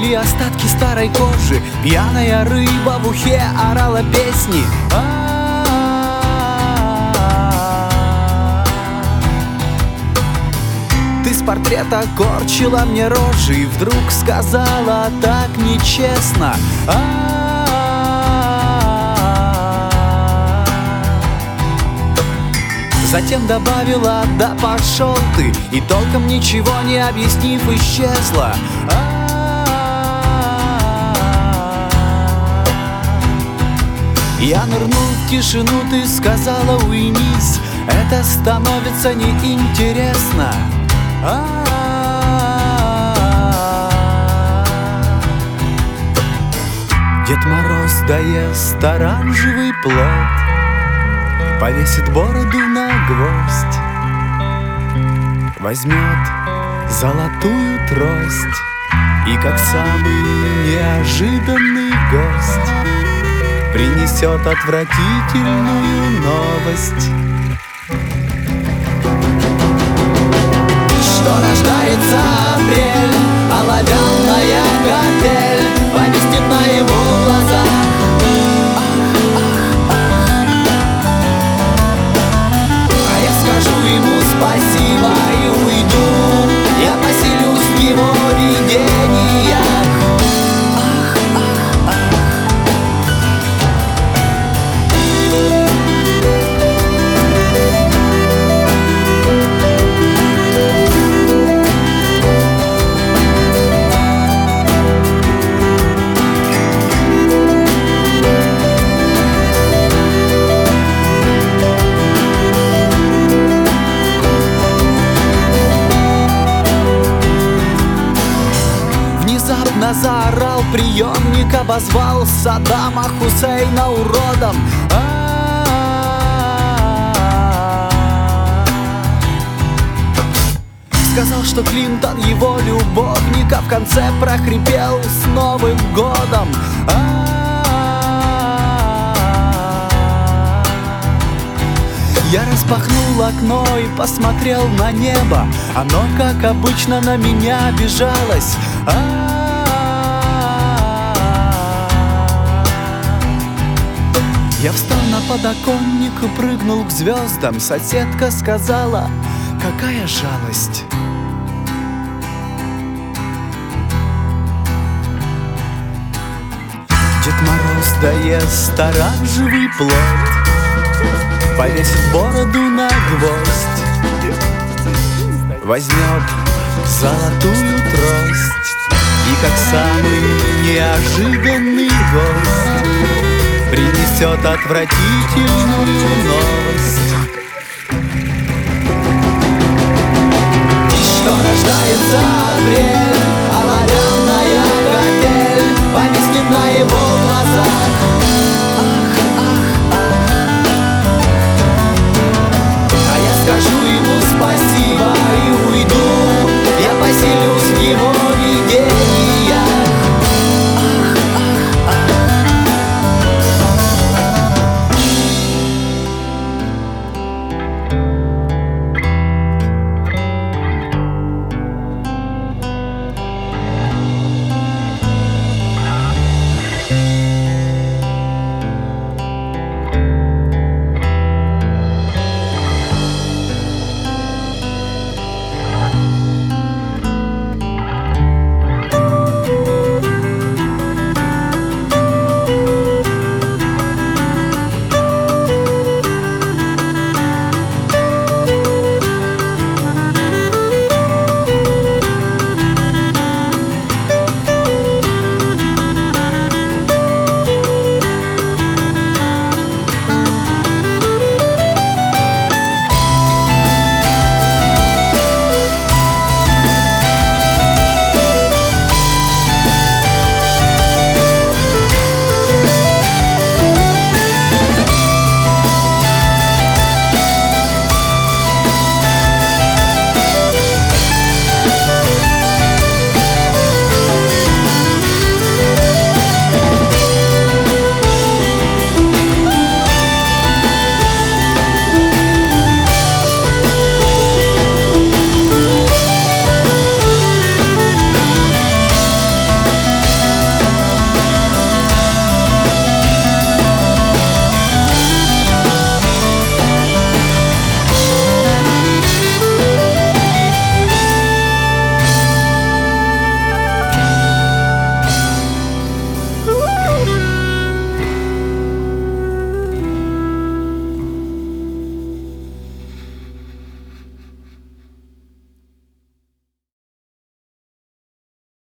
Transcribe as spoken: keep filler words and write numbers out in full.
были остатки старой кожи. Пьяная рыба в ухе орала песни. Ты с портрета корчила мне рожи и вдруг сказала так нечестно: затем добавила: да пошел ты, и толком ничего не объяснив исчезла. Я нырнул в тишину, ты сказала: уймись, это становится неинтересно. Дед Мороз доест оранжевый плод, повесит бороду на гвоздь, возьмет золотую трость и, как самый неожиданный гость, принесет отвратительную новость. Что рождается апрель, оловянная капель повиснет на его глазах. Спасибо и уйду, я поселюсь в его видениях. Ах, ах, ах. Заорал приемник, обозвал Саддама Хусейна уродом. Сказал, что Клинтон его любовник, а в конце прохрипел: с Новым годом. Я распахнул окно и посмотрел на небо. Оно, как обычно, на меня обижалось. Я встал на подоконник и прыгнул к звездам. Соседка сказала: какая жалость. Дед Мороз доест оранжевый плод, повесит бороду на гвоздь, возьмет золотую трость и, как самый неожиданный гость, принесет отвратительную новость. Что рождается апрель, оловянная капель повиснет на его глазах.